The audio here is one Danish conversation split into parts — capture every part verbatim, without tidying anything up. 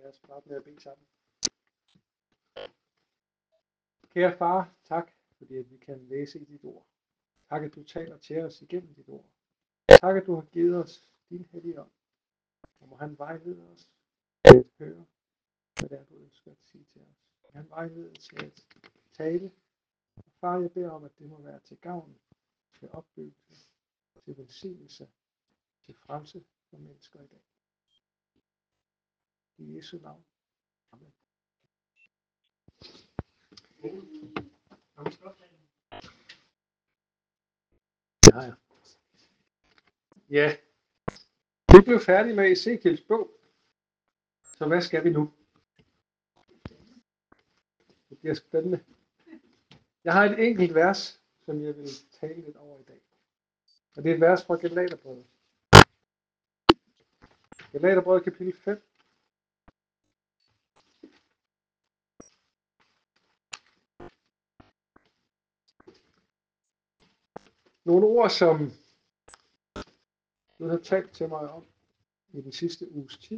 Lad os starte med at bede sammen. Kære far, tak, fordi at vi kan læse i dit ord. Tak, at du taler til os igennem dit ord. Tak, at du har givet os din hellige ånd. Og må han vejlede os til at høre, hvad det er, du ønsker at sige til os. Må han vejlede til at tale. Og far, jeg beder om, at det må være til gavn, til opbyggelse, til velsignelse, til frelse for mennesker i dag. I Jesu navn. Amen. Det har jeg. Ja, vi blev færdige med Ezekiels bog. Så hvad skal vi nu? Det bliver spændende. Jeg har et enkelt vers, som jeg vil tale lidt over i dag. Og det er et vers fra Galaterbrevet. Galaterbrevet kapitel fem. Nogle ord, som du har talt til mig om i den sidste uges tid.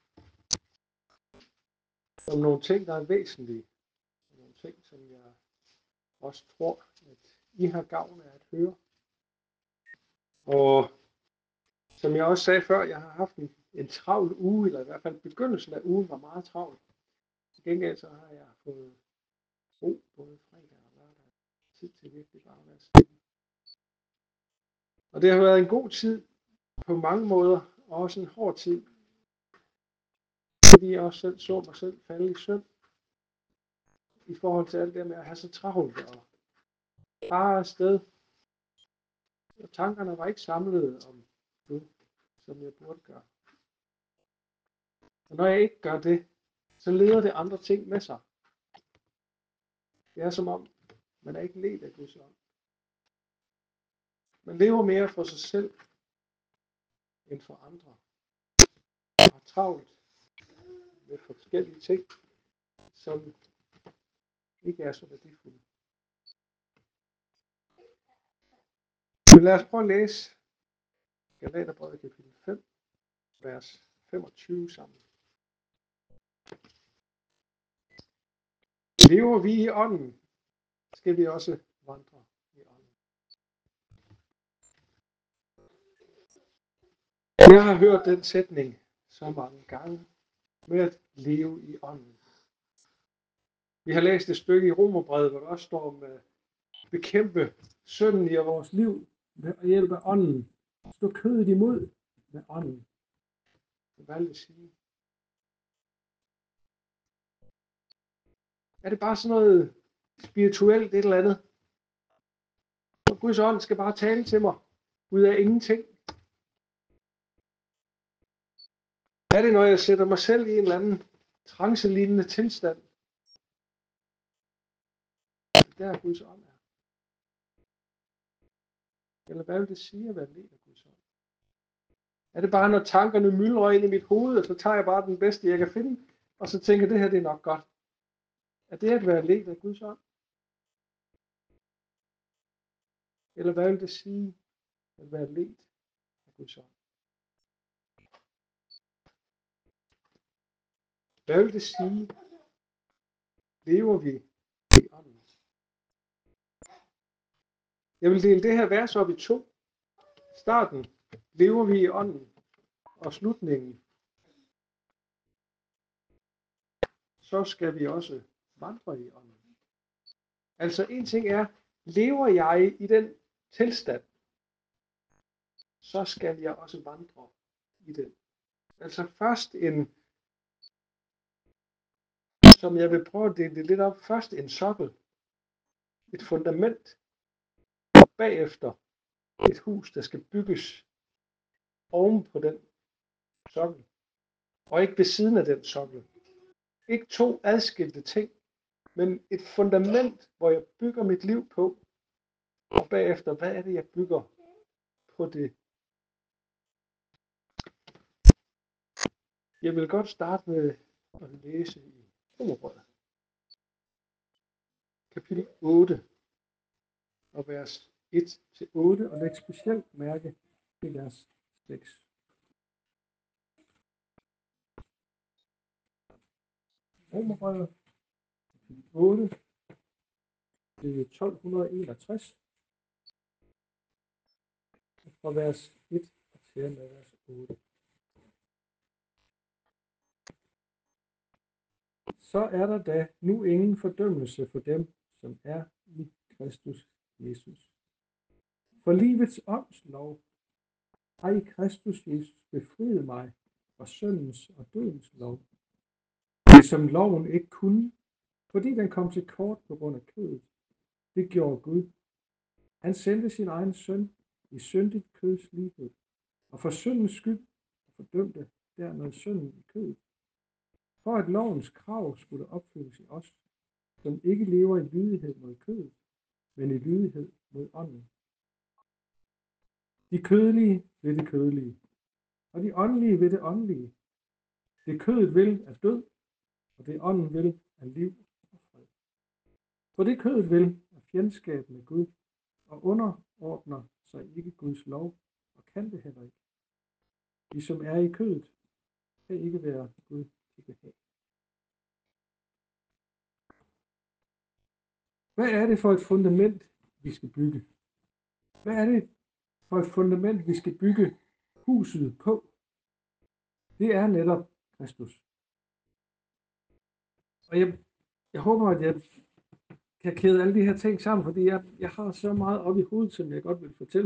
Om nogle ting, der er væsentlige. Nogle ting, som jeg også tror, at I har gavn af at høre. Og som jeg også sagde før, jeg har haft en, en travl uge, eller i hvert fald begyndelsen af ugen var meget travl. Til gengæld så har jeg fået ro både fredag og lørdag. Tid til virkelig bare at være stille. Og det har været en god tid på mange måder, og også en hård tid. Fordi jeg også selv så mig selv falde i søvn. I forhold til alt det med at have så travlt og bare afsted. Og tankerne var ikke samlet om det, som jeg burde gøre. Og når jeg ikke gør det, så leder det andre ting med sig. Det er som om, man er ikke ledt af Guds ånd. Man lever mere for sig selv, end for andre. Man har travlt med forskellige ting, som ikke er så værdifulde. Men lad os prøve at læse Galaterbrevet kapitel fem, vers femogtyve sammen. Lever vi i ånden, skal vi også vandre i ånden. Jeg har hørt den sætning så mange gange med at leve i ånden. Vi har læst et stykke i Romerbrevet, hvor der også står om at bekæmpe synden i vores liv ved hjælp af ånden. Stå kødet imod med ånden. Hvad vil det sige? Er det bare sådan noget spirituelt et eller andet? Og Guds ånd skal bare tale til mig ud af ingenting. Er det, når jeg sætter mig selv i en eller anden trancelignende tilstand? Der er Guds ånd er. Eller hvad vil det sige at være ledt af Guds ånd? Er det bare, når tankerne myldrer ind i mit hoved, og så tager jeg bare den bedste, jeg kan finde, og så tænker det her, det er nok godt? Er det at være ledt af Guds ånd? Eller hvad vil det sige at være ledt af Guds ånd? Hvad vil det sige? Lever vi i ånden? Jeg vil dele det her vers op i to. Starten, lever vi i ånden, og slutningen, så skal vi også vandre i ånden. Altså en ting er, lever jeg i den tilstand, så skal jeg også vandre i den. Altså først en, som jeg vil prøve at dele det lidt op, først en sokkel, et fundament, og bagefter et hus, der skal bygges oven på den sokkel, og ikke ved siden af den sokkel. Ikke to adskilte ting, men et fundament, hvor jeg bygger mit liv på, og bagefter, hvad er det, jeg bygger på det? Jeg vil godt starte med at læse i Romerbrevet, kapitel otte, og vers et til otte, og læg specielt mærke til vers seks. Romerbrevet, otte, det er tolv enogtres, fra vers et til med vers otte. Så er der da nu ingen fordømmelse for dem, som er i Kristus Jesus. For livets ånds lov har i Kristus Jesus befriet mig fra syndens og dødens lov. Det som loven ikke kunne, fordi den kom til kort på grund af kødet. Det gjorde Gud. Han sendte sin egen søn i syndigt køds lighed, og for syndens skyld fordømte dermed synden i kødet, for at lovens krav skulle opfyldes i os, som ikke lever i lydighed mod kødet, men i lydighed mod ånden. De kødelige ved det kødelige, og de åndelige ved det åndelige. Det kødet vil er død, og det ånden vil er liv og fred. For det kødet vil er fjendskab med Gud, og underordner sig ikke Guds lov, og kan det heller ikke. De som er i kødet, kan ikke være Gud til behag. Hvad er det for et fundament, vi skal bygge? Hvad er det for et fundament, vi skal bygge huset på? Det er netop Kristus. Og jeg, jeg håber, at jeg kan kæde alle de her ting sammen, fordi jeg, jeg har så meget op i hovedet, som jeg godt vil fortælle.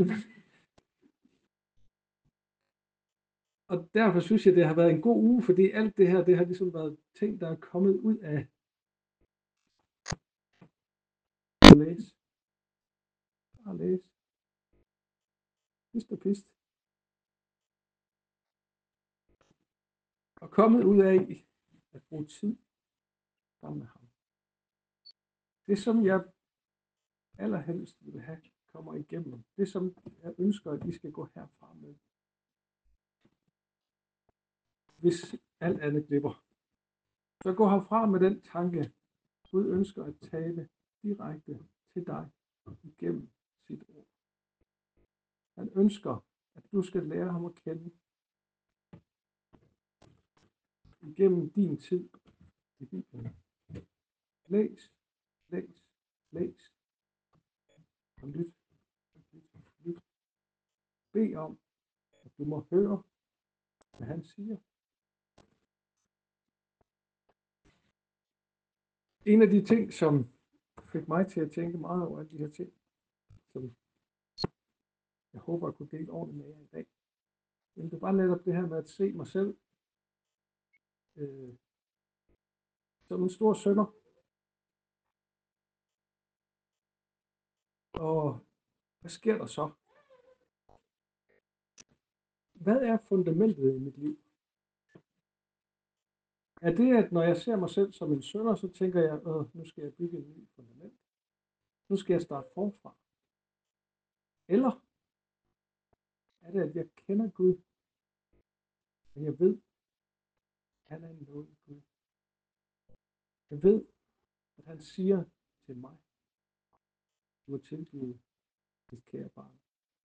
Og derfor synes jeg, det har været en god uge, fordi alt det her, det har ligesom været ting, der er kommet ud af at læse. Bare læse. Pist og pist. Og kommet ud af at bruge tid sammen med ham. Det, som jeg allerhelst vil have, kommer igennem. Det, som jeg ønsker, at I skal gå herfra med. Hvis alt andet glipper. Så gå herfra med den tanke, Gud ønsker at tale direkte til dig igennem sit ord. Han ønsker, at du skal lære ham at kende igennem din tid i Bibelen. Læs, læs, læs. Og lyt, lyt, lyt. Bed om, at du må høre, hvad han siger. En af de ting, som fik mig til at tænke meget over alle de her ting, som jeg håber, at kunne dele ordentligt med jer i dag, men det var netop det her med at se mig selv øh, som en stor synder. Og hvad sker der så? Hvad er fundamentet i mit liv? Er det, at når jeg ser mig selv som en synder, så tænker jeg, øh, nu skal jeg bygge en ny fundament. Nu skal jeg starte forfra. Eller er det, at jeg kender Gud, og jeg ved, at han er en nådig Gud. Jeg ved, at han siger til mig, du har tilgivet dit kære barn.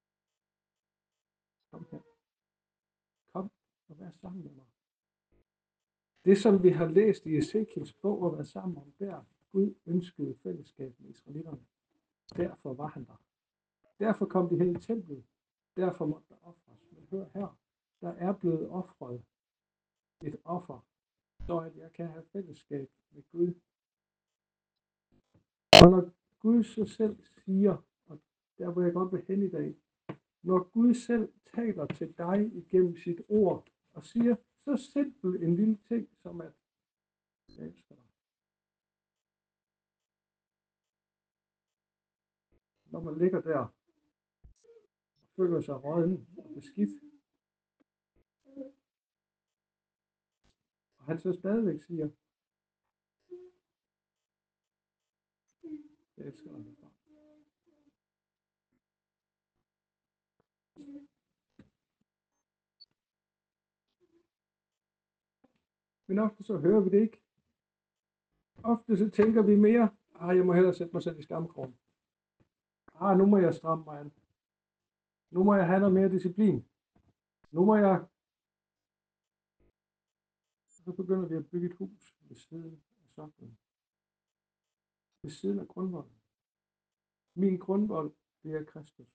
Kom her. Kom og vær sammen med mig. Det, som vi har læst i Ezekiels bog og været sammen om der, Gud ønskede fællesskab med israelitterne. Derfor var han der. Derfor kom de hen i templet. Derfor måtte der ofres. Men hør her, der er blevet ofret et offer, så at jeg kan have fællesskab med Gud. Og når Gud så selv siger, og der hvor jeg godt vil hen i dag, når Gud selv taler til dig igennem sit ord, og siger så simpel en lille ting, som at jeg elsker dig. Når man ligger der, og føler sig rådden og beskidt, og han så stadigvæk siger, jeg elsker dig. Men ofte så hører vi det ikke. Ofte så tænker vi mere, ah, jeg må hellere sætte mig selv i skamkrogen. Ah, nu må jeg stramme mig an. Nu må jeg have noget mere disciplin. Nu må jeg... Så begynder vi at bygge et hus ved siden soklen. Ved siden af grundvolden. Min grundvold, det er Kristus.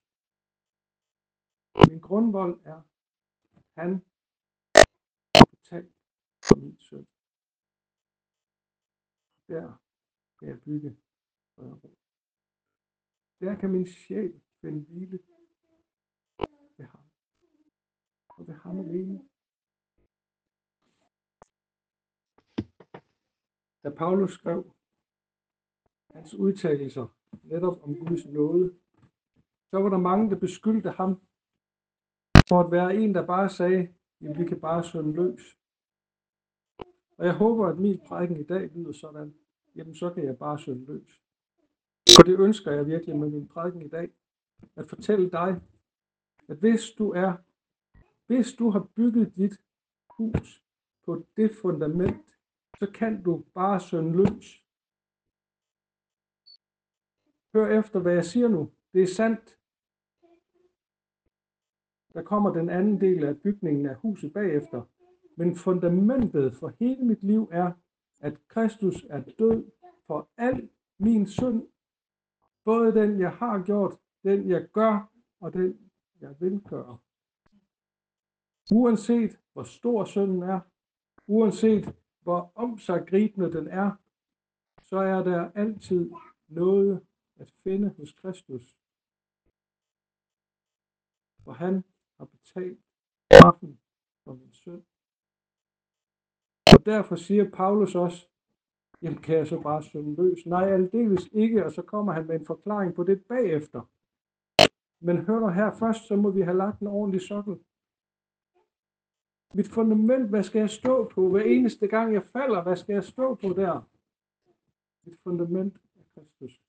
Min grundvold er, at han har betalt for min synd. Der kan jeg bygge fred og ro. Der kan min sjæl finde hvile ved ham. Og ved ham alene. Da Paulus skrev hans udtalelser netop om Guds nåde, så var der mange, der beskyldte ham for at være en, der bare sagde, at vi kan bare synde løs. Og jeg håber, at min prædiken i dag lyder sådan, jamen så kan jeg bare synde løs. For det ønsker jeg virkelig med min prædiken i dag, at fortælle dig, at hvis du er, hvis du har bygget dit hus på det fundament, så kan du bare synde løs. Hør efter, hvad jeg siger nu. Det er sandt. Der kommer den anden del af bygningen af huset bagefter. Men fundamentet for hele mit liv er, at Kristus er død for al min synd. Både den, jeg har gjort, den, jeg gør, og den, jeg vil gøre. Uanset hvor stor synden er, uanset hvor omsiggribende den er, så er der altid noget at finde hos Kristus. For han har betalt straffen for min synd. Og derfor siger Paulus også, jamen kan jeg så bare synde løs? Nej, aldeles ikke, og så kommer han med en forklaring på det bagefter. Men hør nu her først, så må vi have lagt en ordentlig sokkel. Mit fundament, hvad skal jeg stå på? Hver eneste gang jeg falder, hvad skal jeg stå på der? Mit fundament er Kristus.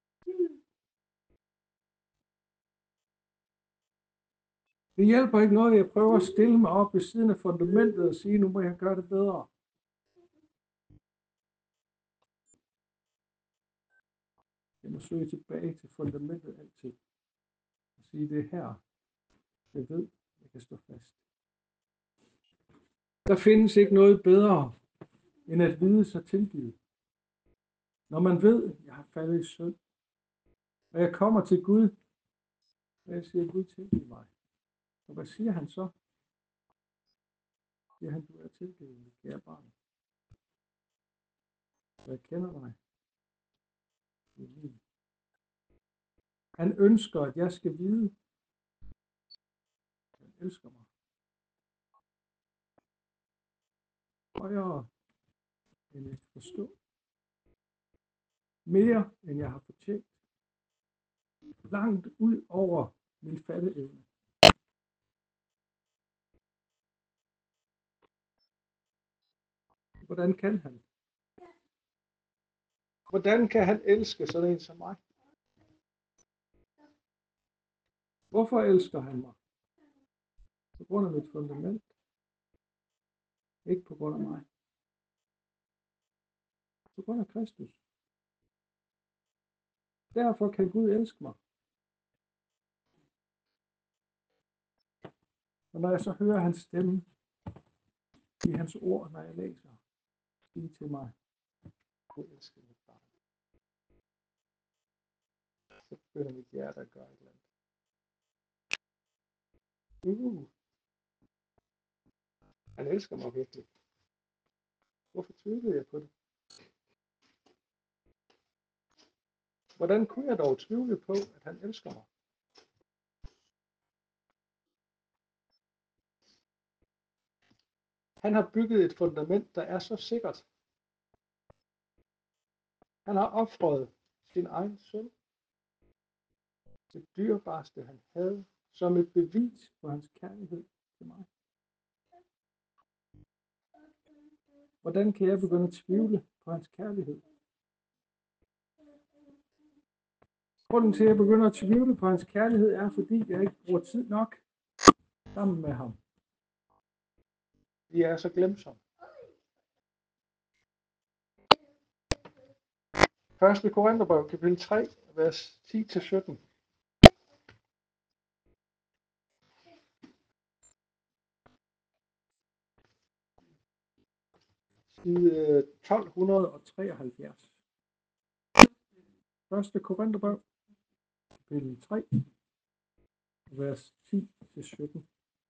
Det hjælper ikke noget, jeg prøver at stille mig op ved siden af fundamentet og sige, nu må jeg gøre det bedre. Jeg må søge tilbage til fundamentet altid. Og sige, det er her, jeg ved, jeg kan stå fast. Der findes ikke noget bedre, end at vide sig tilgivet. Når man ved, at jeg har faldet i synd, og jeg kommer til Gud, og jeg siger, Gud tilgiv mig. Og hvad siger han så? Siger han, du er tilgivet, mit kære barn. Jeg kender dig. Han ønsker, at jeg skal vide, at han elsker mig. Højere, end jeg kan forstå. Mere, end jeg har fortjent. Langt ud over min fatteevne. Hvordan kan han? Hvordan kan han elske sådan en som mig? Hvorfor elsker han mig? På grund af mit fundament. Ikke på grund af mig. På grund af Kristus. Derfor kan Gud elske mig. Og når jeg så hører hans stemme i hans ord, når jeg læser, sige til mig, Gud elsker mit barn. Så begynder mit hjerte at gøre et eller andet. Uh. Han elsker mig virkelig. Hvorfor tvivlede jeg på det? Hvordan kunne jeg dog tvivle på, at han elsker mig? Han har bygget et fundament, der er så sikkert. Han har ofret sin egen søn. Det dyrebareste, han havde, som et bevis på hans kærlighed til mig. Hvordan kan jeg begynde at tvivle på hans kærlighed? Grunden til, at jeg begynder at tvivle på hans kærlighed, er, fordi jeg ikke bruger tid nok sammen med ham. Vi er så glemsomme. første Korintherbrev, kapitel tre, vers ti til sytten. side tolv treoghalvfjerds. Første Korintherbrev, kapitel tre, vers ti til sytten.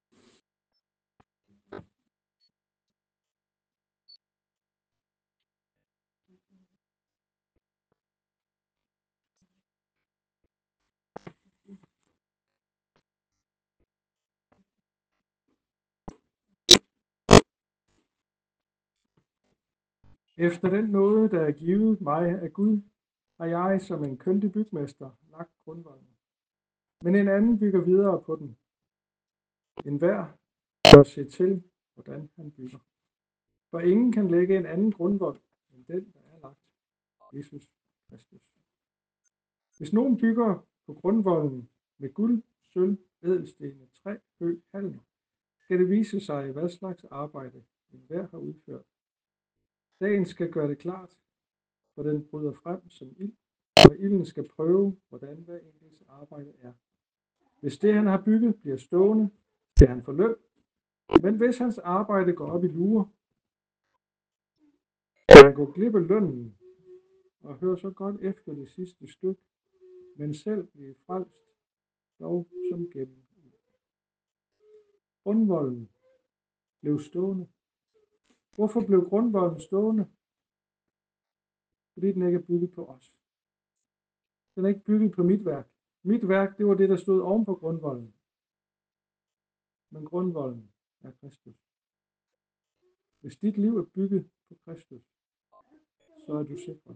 Efter den nåde, der er givet mig af Gud, har jeg som en kyndig bygmester lagt grundvolden. Men en anden bygger videre på den. En hver bør se til, hvordan han bygger. For ingen kan lægge en anden grundvold end den, der er lagt, Jesus Kristus. Hvis nogen bygger på grundvolden med guld, sølv, ædelstene, træ, hø, halm, skal det vise sig, hvad slags arbejde enhver har udført. Dagen skal gøre det klart, for den bryder frem som ild, og ilden skal prøve, hvordan hver enkelts arbejde er. Hvis det, han har bygget, bliver stående, skal han få løn. Men hvis hans arbejde går op i lure, skal han gå glip af lønnen, og hør så godt efter det sidste stykke, men selv blive frelst, dog som gennem. Grundvolden blev stående. Hvorfor blev grundvolden stående? Fordi den ikke er bygget på os. Den er ikke bygget på mit værk. Mit værk, det var det, der stod oven på grundvolden. Men grundvolden er Kristus. Hvis dit liv er bygget på Kristus, så er du sikret.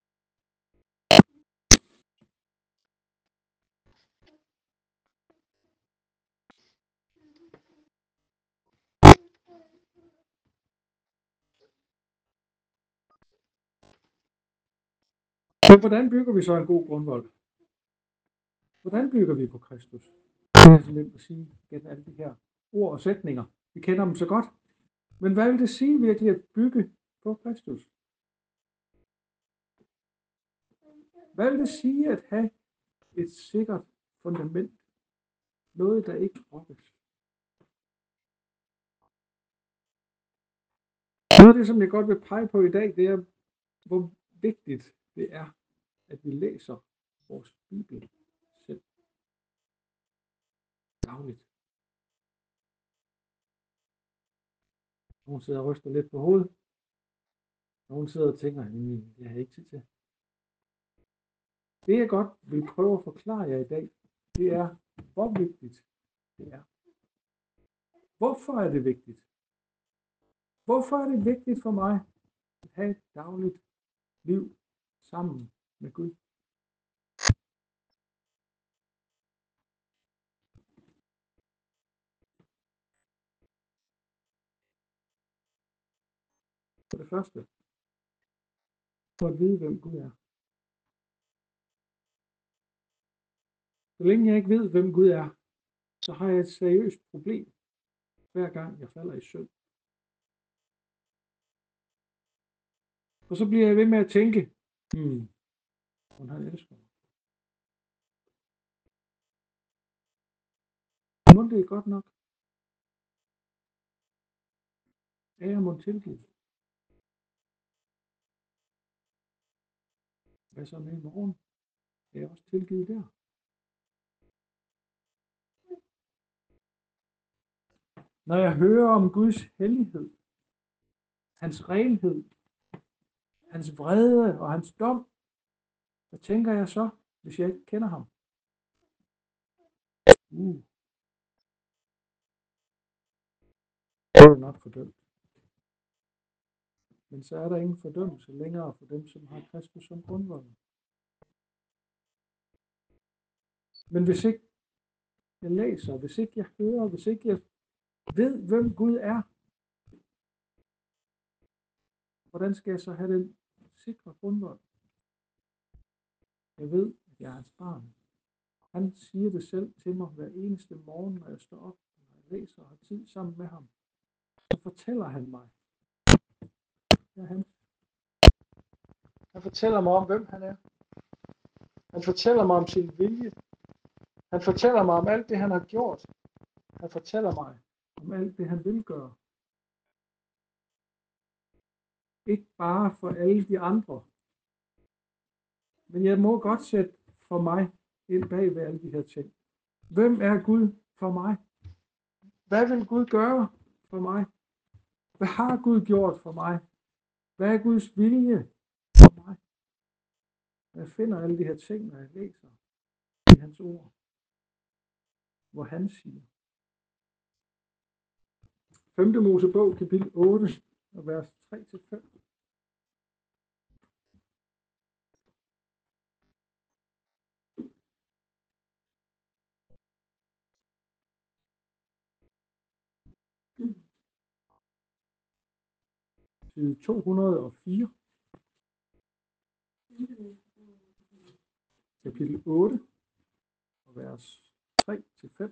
Men hvordan bygger vi så en god grundvold? Hvordan bygger vi på Kristus? Det er så nemt at sige gennem alle de her ord og sætninger. Vi kender dem så godt. Men hvad vil det sige virkelig at bygge på Kristus? Hvad vil det sige at have et sikkert fundament? Noget, der ikke rokkes. Noget af det, som jeg godt vil pege på i dag, det er, hvor vigtigt det er, at vi læser vores Bibel selv. Dagligt. Nogen sidder og ryster lidt på hovedet. Nogen sidder og tænker, hmm, jeg har ikke tid til. Det jeg godt vil prøve at forklare jer i dag, det er, hvor vigtigt det er. Hvorfor er det vigtigt? Hvorfor er det vigtigt for mig at have et dagligt liv sammen med Gud? For det første, for at vide, hvem Gud er. Så længe jeg ikke ved, hvem Gud er, så har jeg et seriøst problem, hver gang jeg falder i synd. Og så bliver jeg ved med at tænke, hmm, hun har elsket mig. Må det er godt nok? Er jeg må tilgive? Hvad så med i morgen? Er jeg også tilgivet der? Når jeg hører om Guds hellighed, hans renhed, hans vrede og hans dom, hvad tænker jeg så, hvis jeg ikke kender ham? Uh. Det er nok fordømt. Men så er der ingen fordømmelse længere for dem, som har Kristus som grundvold. Men hvis ikke jeg læser, hvis ikke jeg hører, hvis ikke jeg ved, hvem Gud er, hvordan skal jeg så have den sikre grundvold? Jeg ved, at jeg er hans barn. Han siger det selv til mig hver eneste morgen, når jeg står op, når jeg læser og har tid sammen med ham. Så fortæller han mig. Ja, han. han fortæller mig om, hvem han er. Han fortæller mig om sin vilje. Han fortæller mig om alt det, han har gjort. Han fortæller mig om alt det, han vil gøre. ikke bare for alle de andre. Men jeg må godt sætte for mig ind bag ved alle de her ting. Hvem er Gud for mig? Hvad vil Gud gøre for mig? Hvad har Gud gjort for mig? Hvad er Guds vilje for mig? Jeg finder alle de her ting, når jeg læser i hans ord, hvor han siger. femte Mosebog, kapitel otte, og vers tre til fem. Side to hundrede og fire. Kapitel otte, og vers tre til fem.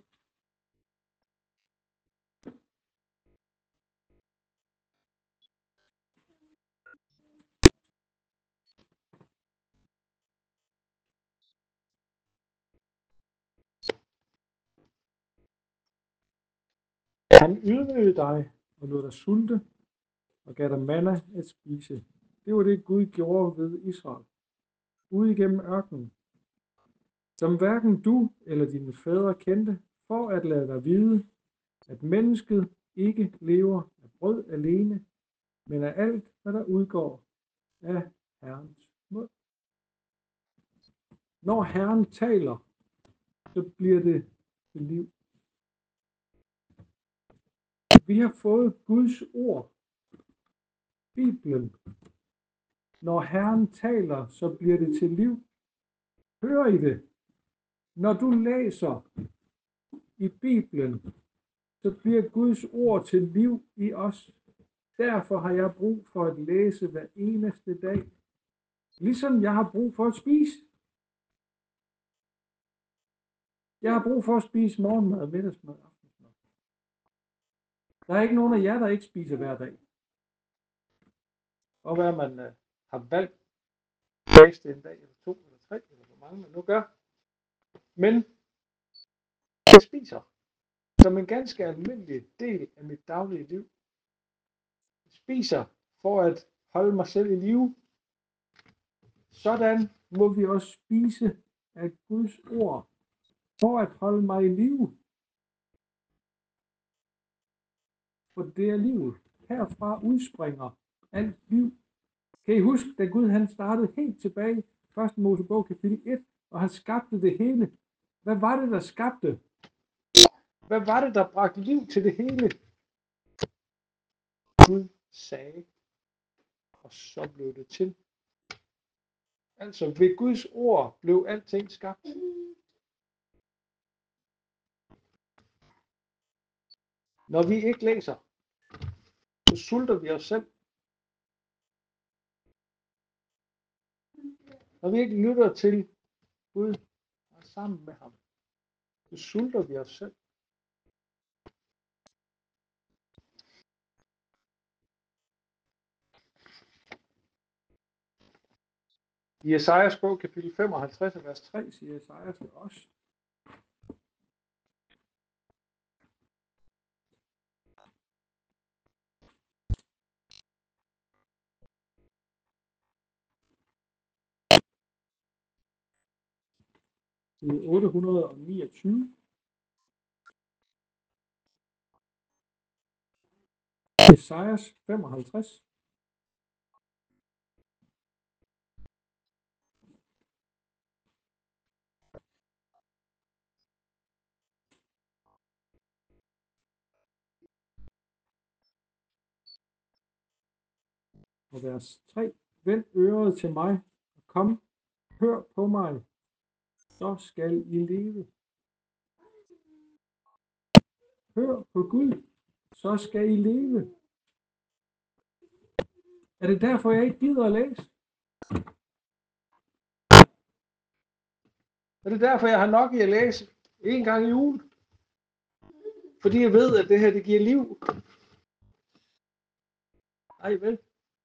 Han ydmygede dig og lod dig sulte og gav dig manna at spise. Det var det, Gud gjorde ved Israel, ude igennem ørkenen, som hverken du eller dine fædre kendte, for at lade dig vide, at mennesket ikke lever af brød alene, men af alt, hvad der udgår af Herrens mund. Når Herren taler, så bliver det til liv. Vi har fået Guds ord, Bibelen. Når Herren taler, så bliver det til liv. Hører I det? Når du læser i Bibelen, så bliver Guds ord til liv i os. Derfor har jeg brug for at læse hver eneste dag, ligesom jeg har brug for at spise. Jeg har brug for at spise morgenmad, middagsmad og aftensmad. Der er ikke nogen af jer, der ikke spiser hver dag. Og hvad man uh, har valgt at en dag, eller to, eller tre, eller hvor mange man nu gør. Men jeg spiser som en ganske almindelig del af mit daglige liv. Jeg spiser for at holde mig selv i live. Sådan må vi også spise af Guds ord, for at holde mig i live. For det er livet. Herfra udspringer alt liv. Kan I huske, da Gud han startede helt tilbage, første Mosebog kapitel et, og han skabte det hele. Hvad var det, der skabte? Hvad var det, der bragte liv til det hele? Gud sagde, og så blev det til. Altså ved Guds ord blev alting skabt. Når vi ikke læser, så sulter vi os selv. Når vi ikke lytter til Gud og sammen med ham, så sulter vi os selv. I Esajas bog, kapitel femoghalvtreds, vers tre, siger Esajas det også. Side otte hundrede og niogtyve. Esajas femoghalvtreds. Og vers tre. Vend øret til mig, og kom, hør på mig, så skal I leve. Hør på Gud, så skal I leve. Er det derfor, jeg ikke gider at læse? Er det derfor, jeg har nok i at læse en gang i ugen? Fordi jeg ved, at det her, det giver liv. Ej vel.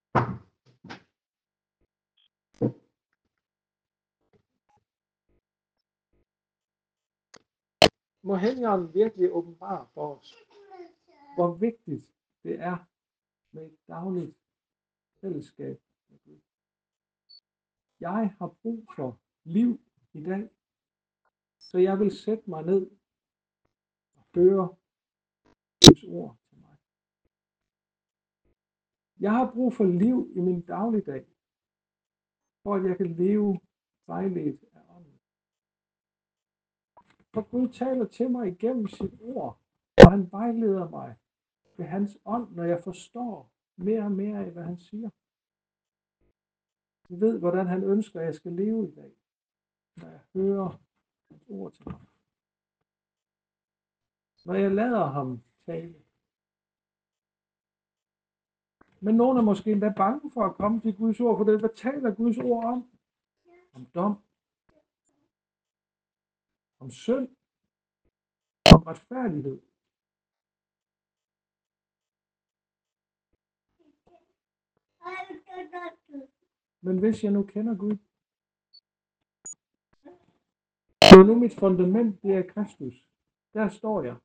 Må Helligånden virkelig åbenbare for os, hvor vigtigt det er med et dagligt fællesskab med Gud. Jeg har brug for liv i dag, så jeg vil sætte mig ned og høre Guds ord til mig. Jeg har brug for liv i min dagligdag, for at jeg kan leve vejledt af ånden. For Gud taler til mig igennem sit ord, og han vejleder mig ved hans ånd, når jeg forstår mere og mere af, hvad han siger. Jeg ved, hvordan han ønsker, at jeg skal leve i dag, når jeg hører hans ord til mig. Når jeg lader ham tale. Men nogen er måske endda bange for at komme til Guds ord, for det, hvad taler Guds ord om? Om dom. Om synd. Om retfærdighed. Men hvis jeg nu kender Gud, så nu mit fundament, det er Kristus. Der står jeg.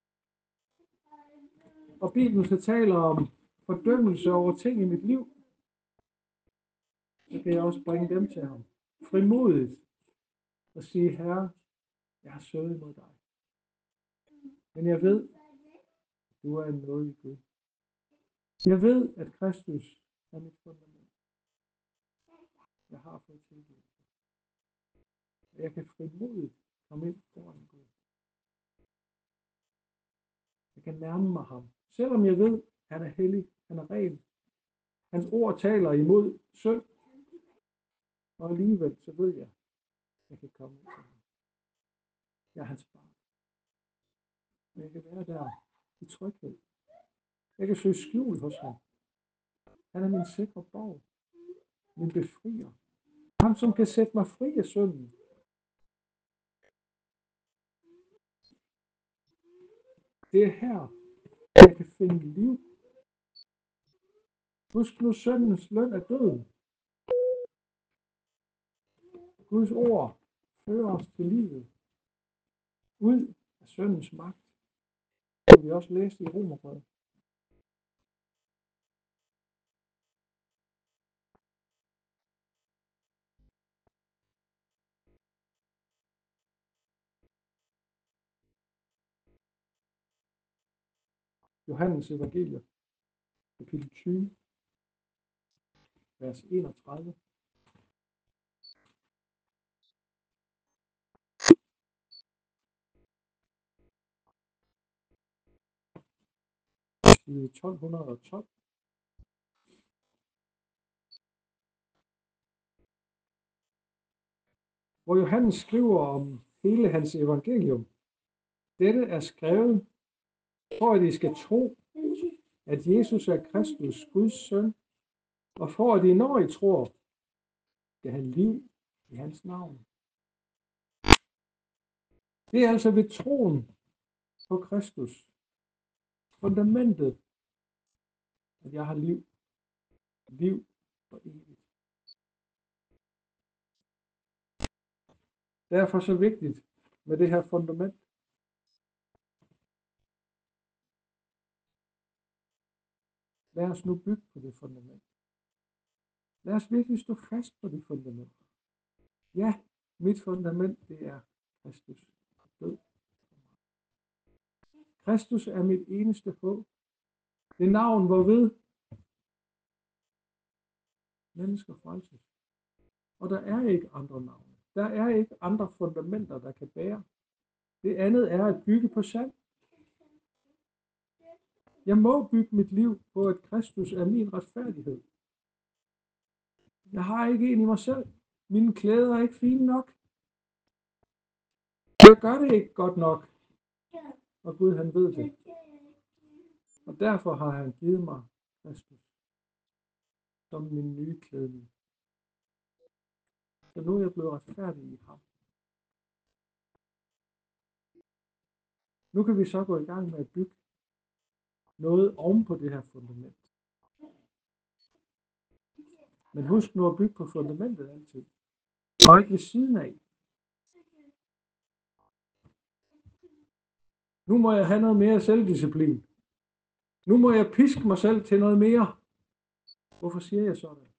Og Bibelen så taler om fordømmelse over ting i mit liv. Så kan jeg også bringe dem til ham. Frimodigt. Og sige, Herre, jeg har søget mod dig. Men jeg ved, du er en nådig Gud. Jeg ved, at Kristus er mit fundament. Jeg har fået tilgivelse. Jeg kan frimodigt komme ind foran Gud. Jeg kan nærme mig ham. Selvom jeg ved, han er hellig, han er ren. Hans ord taler imod synd. Og alligevel så ved jeg, at jeg kan komme ind til ham. Jeg er hans barn. Og jeg kan være der i tryghed. Jeg kan søge skjul hos ham. Han er min sikre borg. Min befrier. Ham, som kan sætte mig fri af synden. Det er her, jeg kan finde liv. Husk nu, syndens løn er døden. Guds ord fører os til livet. Ud af syndens magt. Det vi også læste i Romerbrevet. Johannes evangelium, kapitel tyve, vers enogtredive. Side tolv tolv. Hvor Johannes skriver om hele hans evangelium. Dette er skrevet, for at I skal tro, at Jesus er Kristus, Guds søn, og for at I, når I tror, skal have liv i hans navn. Det er altså ved troen på Kristus, fundamentet, at jeg har liv. Liv for evigt. Derfor så vigtigt med det her fundament. Lad os nu bygge på det fundament. Lad os virkelig stå fast på det fundament. Ja, mit fundament, det er Kristus død. Kristus er mit eneste håb. Det navn, hvorved mennesker frelses. Og der er ikke andre navne. Der er ikke andre fundamenter, der kan bære. Det andet er at bygge på sand. Jeg må bygge mit liv på, at Kristus er min retfærdighed. Jeg har ikke en i mig selv. Mine klæder er ikke fine nok. Jeg gør det ikke godt nok. Og Gud, han ved det. Og derfor har han givet mig Kristus som min nye klædning. Så nu er jeg blevet retfærdig i ham. Nu kan vi så gå i gang med at bygge noget oven på det her fundament. Men husk nu at bygge på fundamentet altid. Og ikke ved siden af. Nu må jeg have noget mere selvdisciplin. Nu må jeg piske mig selv til noget mere. Hvorfor siger jeg sådan?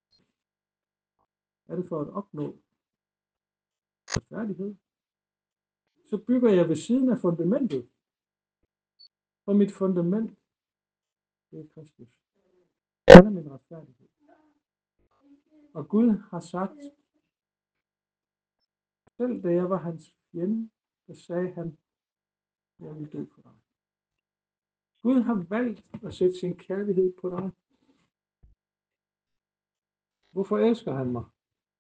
Er det for at opnå retfærdighed? Så bygger jeg ved siden af fundamentet. Og mit fundament, det er Kristus. Han er min retfærdighed. Og Gud har sagt, selv da jeg var hans fjende, så sagde han, jeg vil dø for dig. Gud har valgt at sætte sin kærlighed på dig. Hvorfor elsker han mig?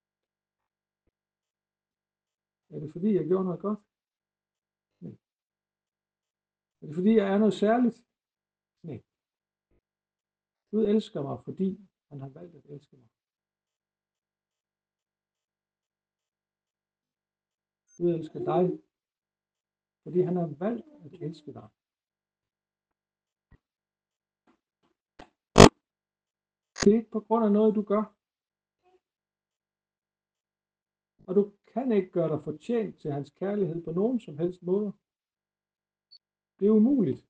Er det fordi, jeg gjorde noget godt? Nej. Er det fordi, jeg er noget særligt? Nej. Gud elsker mig, fordi han har valgt at elske mig. Gud elsker dig, fordi han har valgt at elske dig. Det er ikke på grund af noget, du gør. Og du kan ikke gøre dig fortjent til hans kærlighed på nogen som helst måde. Det er umuligt.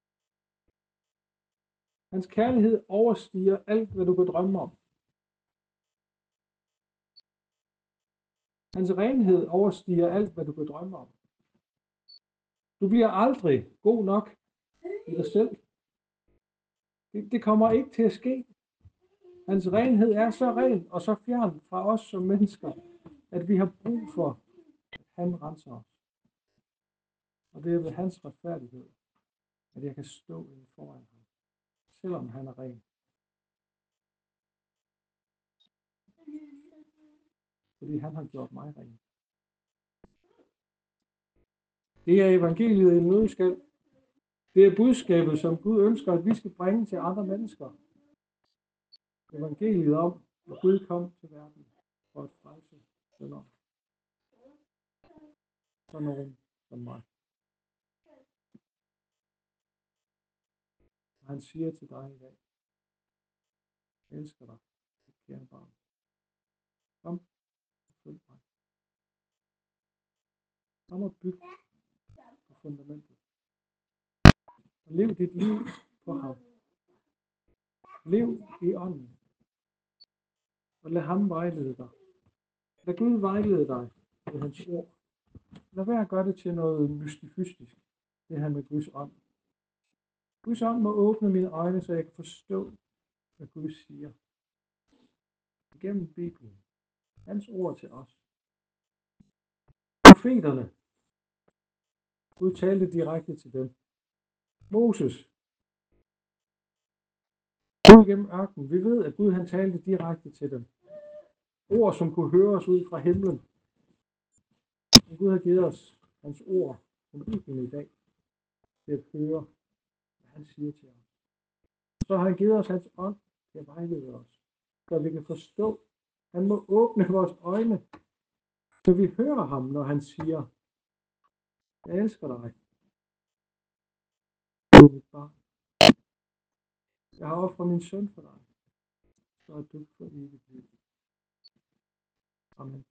Hans kærlighed overstiger alt, hvad du kan drømme om. Hans renhed overstiger alt, hvad du kan drømme om. Du bliver aldrig god nok i dig selv. Det, det kommer ikke til at ske. Hans renhed er så ren og så fjern fra os som mennesker, at vi har brug for, at han renser os. Og det er ved hans retfærdighed, at jeg kan stå inde foran ham, selvom han er ren. Fordi han har gjort mig ren. Det er evangeliet i en nøddeskal. Det er budskabet, som Gud ønsker, at vi skal bringe til andre mennesker. Evangeliet om, at Gud kom til verden for at frelse syndere. Så nogen som mig. Og han siger til dig i dag, jeg elsker dig, kære barn. Kom og følg mig. Kom og byg på fundamentet. Og lev dit liv på ham. Lev i ånden. Og lad ham vejlede dig. Lad Gud vejlede dig med hans ord. Lad være at gøre det til noget mystifystisk, det her med Guds ånd. Guds ånd må åbne mine øjne, så jeg kan forstå, hvad Gud siger. Gennem Bibelen. Hans ord til os. Profeterne. Gud talte direkte til dem. Moses. Gud gennem ørkenen. Vi ved, at Gud han talte direkte til dem. Ord, som kunne høres ud fra himlen. Og Gud har givet os hans ord som Bibelen i dag til at høre, hvad han siger til os. Så har han givet os hans ånd til at vejlede os, så vi kan forstå. Han må åbne vores øjne, så vi hører ham, når han siger, jeg elsker dig. Du er mit barn. Jeg har offret min søn for dig, så at du får evigt liv. Amen.